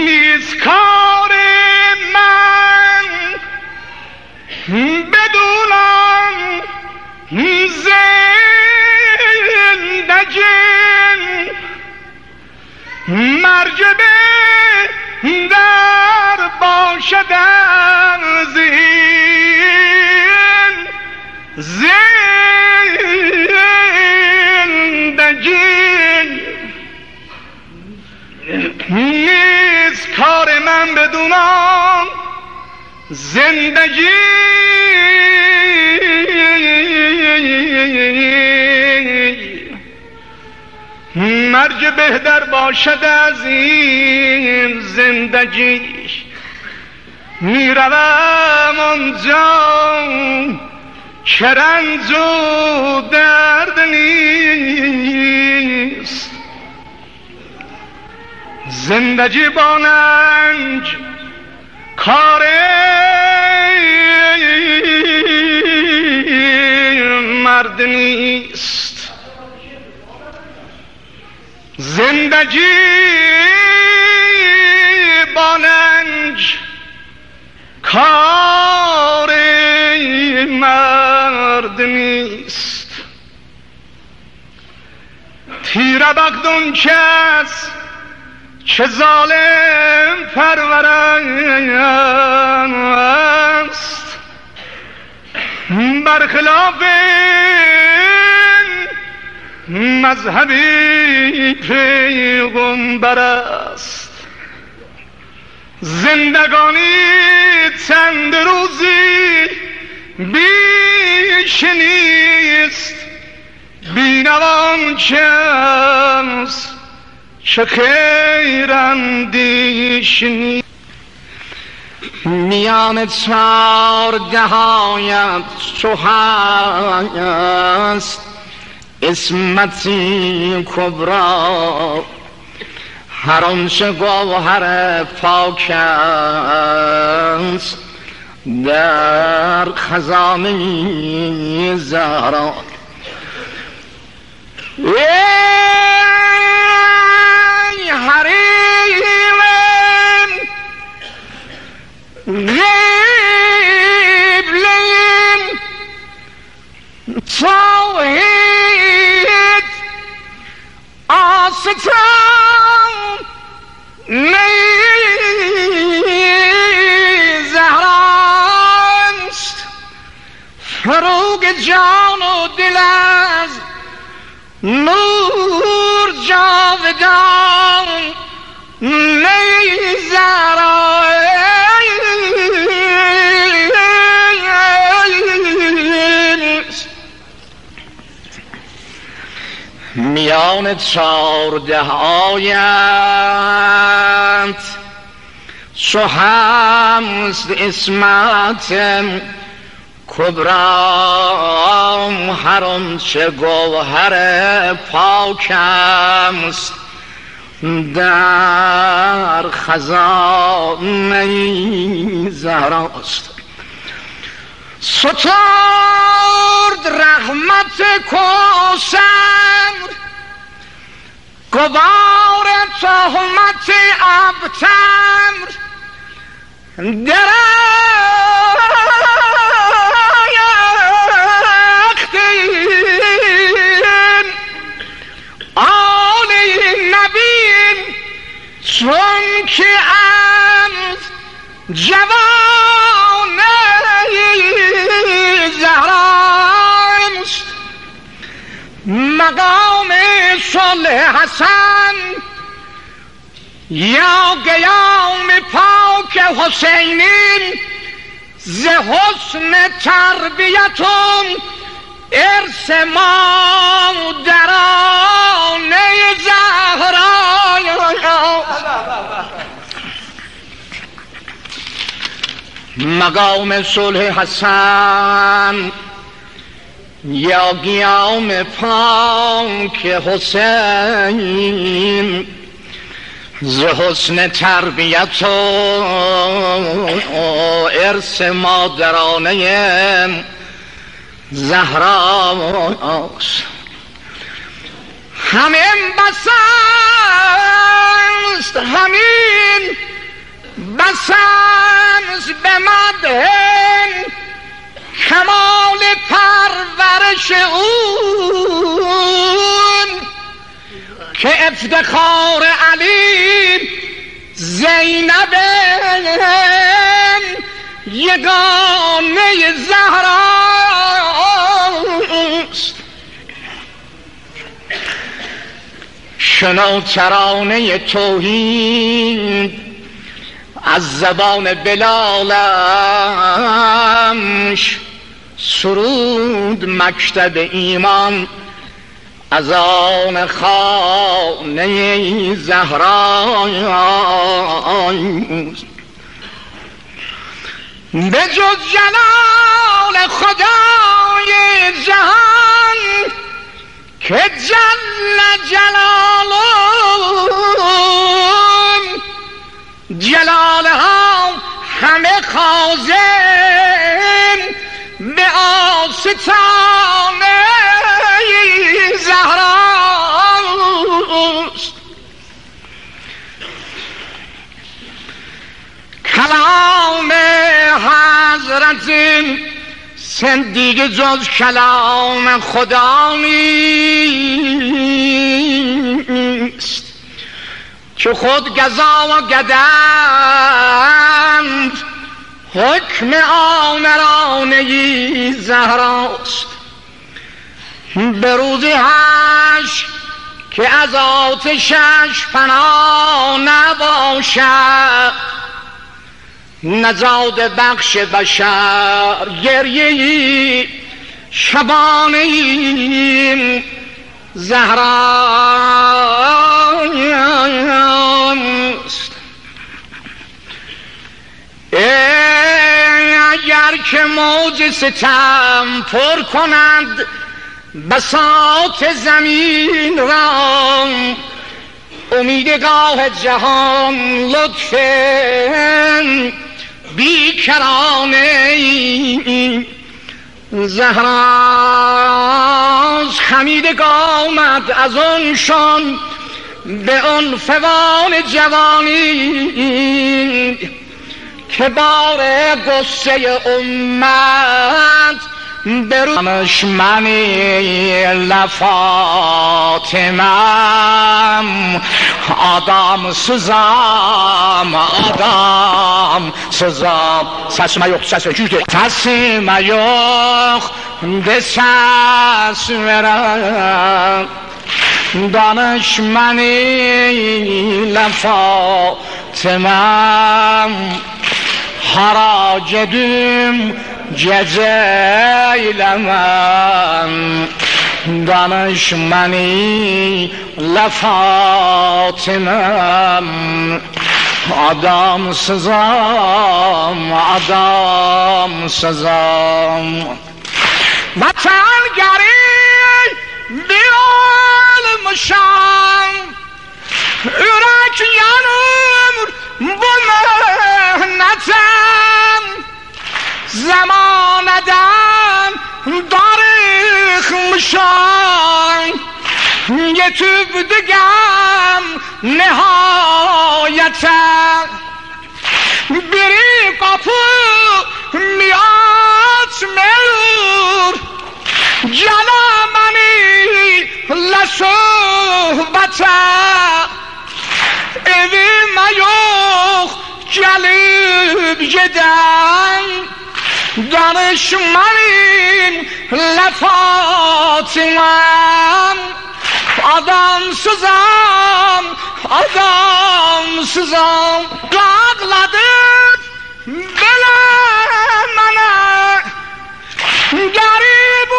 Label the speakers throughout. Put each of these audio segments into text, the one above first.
Speaker 1: نیست کار من بدونم زندگی مرج به در باشد از این زندگی نیست کار من بدونم زندگی مرج بهتر باشد از این زندگی میروم آنجا که رنج و درد نیست زندگی با رنج کار مرد نیست زندگی با رنج کار مرد نیست تیر بخت اون کس که ظالم پرور است برخلاف مذهبی پیغمبر است زندگانی چند روزی بیش نیست بینوان کس که خیر اندیش نیست
Speaker 2: میان 14 آیت چو هست اسمتی کبرا هر آنچه گوهر پاک است در خزانه زهرا ای حریم غیبلین توحید آستان زهرانست فروغ جان و دل از نور جاودان زهرانست میان 14 آیت چو هست اسمت کبرا هر آنچه گوهر پاک است در خزانه زهراست سترد رحمت کوثر غبار تهمت ابتر درختین آل نبین چون که از جوانه زهراست مقام صلح حسن یا قیام پاک حسینین ز حسن تربیتون ارث مادرانه زهرا مقام صلح حسن یا قیام پاک حسین ز حسن تربیت و ارث مادرانه زهراست همین بس است همین افتخار علی زینب یگانه زهراست. شنو ترانه توحید از زبان بلالش، سرود مکتب ایمان از آن خانه زهراست. به جز جلال خدای جهان که جل جلاله جلالها همه خازن به آستانه زهراست. کلام حضرت دیگه جز کلام خدا نیست که خود گزا و گدند حکم آمرانه زهراست. به روز حشر که از آتشش پناه نباشد، نجات بخش بشر گریه شبانه زهراست. اگر که موج ستم پر کند بساط زمین را، امیدگاه جهان لطف بیکرانه زهراست. خمیده آمد از آن شان به آن فوان جوانی که بار غصه امت برونش منی لفاطمم آدم سزام آدم سزام سسمه yok sesle yüzde sesime yok de ses verem danışmeni lefatimem harac edim gece eylemem danışmeni lefatimem adamsızam adamsızam vatan geri bir olmuşam yürek yanır bu mehnetem zamaneden darıkmışam yetip digem nihayete biri kapı mi açmıyor canımani le sohbete evime yok gelip giden danışmanın lefatimem adamsızam adamsızam dağladım bele mene garip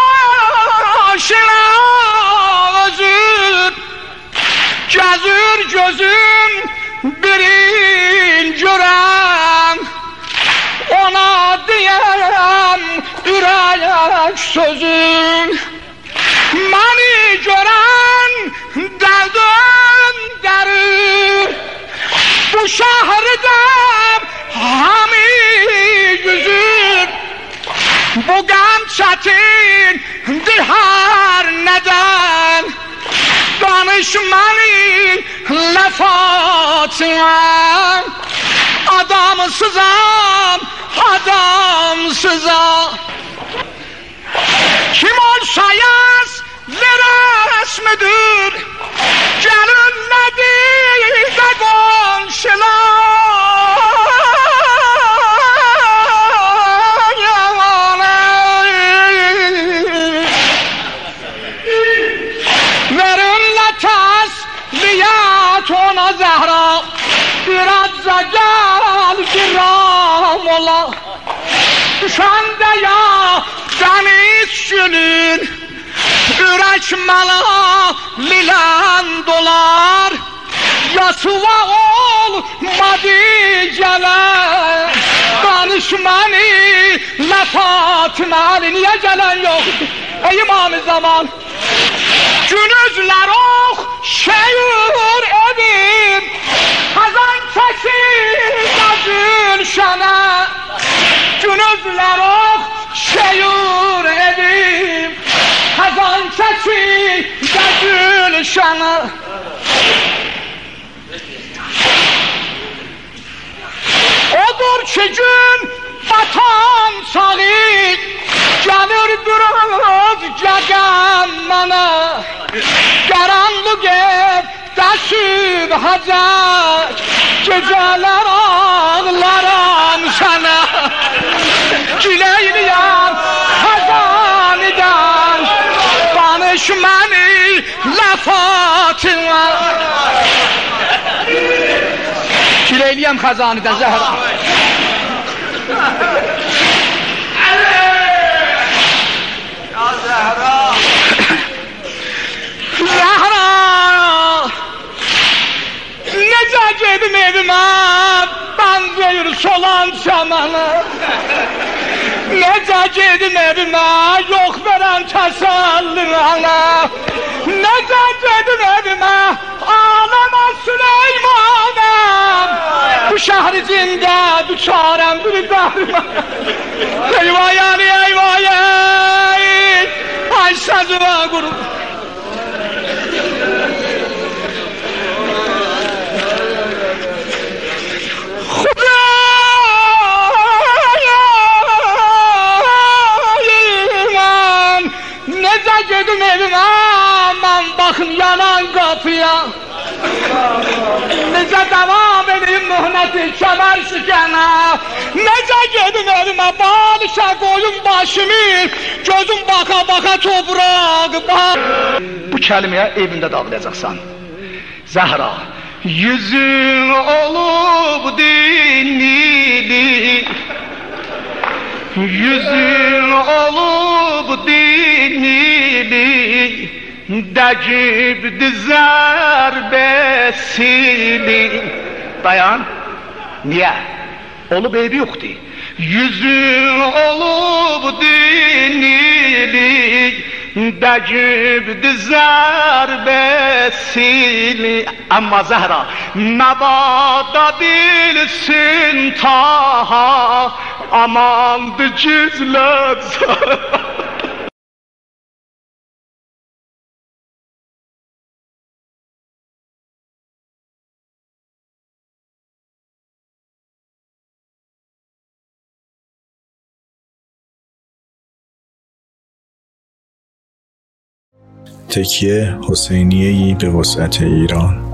Speaker 2: aşina özür gözür gözüm birinci görem ona diyem ürek sözüm mani gören derdim derir bu şehirde hami yüzüm bu gam çetin her neden danışmanı lefatimem adamsızam adamsızam kim olsa yaz ve resmidir
Speaker 1: گرانلدی دگان شلا
Speaker 2: Ona Zehra biraz gel kiram ola düşende ya deniz gülün ürək mala lilan dolar yasuva olmadı gelen danışmanı lefatmalı niye gelen yok ey imam-ı zaman günüzler oh şehir edip kazan kesin Gülşen'e günüzler oh şehir edip kazan kesin Gülşen'e odur ki gün vatan sağı gelir biraz gegen bana karanlık evde sübhecek geceler ağlarım sana Gileyliyem hazaniden danışmanı lefatına Gileyliyem hazaniden Zehra Zehra Necə gedim evimə Bənzeyir solan çəmənə Necə gedim evimə Yox verən təsəllirənə Necə gedim evimə Ağlama Süleymanəm Bu şəhri cində Düçarəm bir dərimə Eyvay Ali eyvay Ay sözüvə qurub Necə gedim evimə, mən baxın yanan qapıya Necə devam edeyim mühnəti kəmər şikənə Necə gedim evimə, balışa qoyun başımı Gözüm baxa-baxa topraq Bu kəlməyə evində dağlayacaqsan Zəhra Yüzün olub dinlidir Yüzün olub dinlidir Dəcibdir zərbəsini Dayan Niyə? Olub eybi yoxdur Yüzün olub dinlidir Dəcibdir zərbəsini Amma Zəhra Məbada bilsin taha Amandı gizlət
Speaker 3: تکیه حسینیه‌ای به وسعت ایران